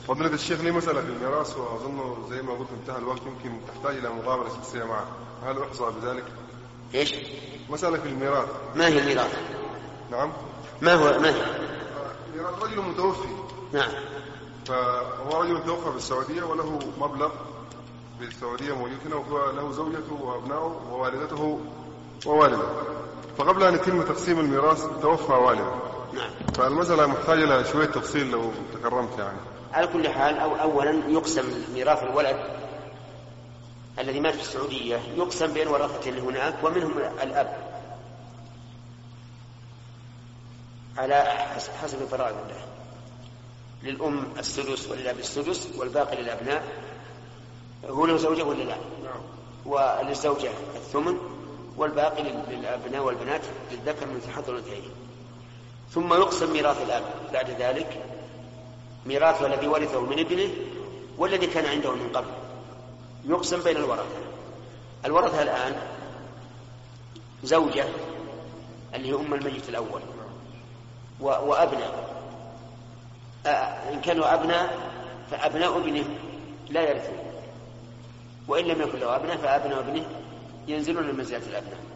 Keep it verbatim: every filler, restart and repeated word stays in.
فضيلة الشيخ لي مسألة في الميراث، وأظن زي ما قلت انتهى الوقت، يمكن تحتاج إلى مغامرة شخصية معه، هل أحظى بذلك؟ إيش؟ مسألة في الميراث. ما هي الميراث؟ نعم. ما هو ما هي؟ ميراث رجل متوفي. نعم. فهو رجل توفى في السعودية وله مبلغ في السعودية موجود هنا، وله زوجته وأبنائه ووالدته ووالده، فقبل أن يتم تقسيم الميراث توفى والده. نعم. فالمسألة محتاجة إلى شوية تفصيل لو تكرمت يعني. على كل حال، أو أولا يقسم ميراث الولد الذي مات في السعودية، يقسم بين ورثته اللي هناك ومنهم الأب على حسب فرائض الله. للأم السدس وللأب السدس والباقي للأبناء. هو له زوجة ولا لا؟ وللزوجة الثمن والباقي للأبناء والبنات للذكر مثل حظ الأنثيين. ثم يقسم ميراث الأب بعد ذلك، ميراثه الذي ورثه من ابنه والذي كان عنده من قبل، يقسم بين الورثة. الورثة الآن زوجة اللي هي أم الميت الأول وأبناء، إن كانوا أبناء فأبناء ابنه لا يرثون، وإن لم يكن له أبناء فأبناء ابنه ينزلون من منزلة الأبناء.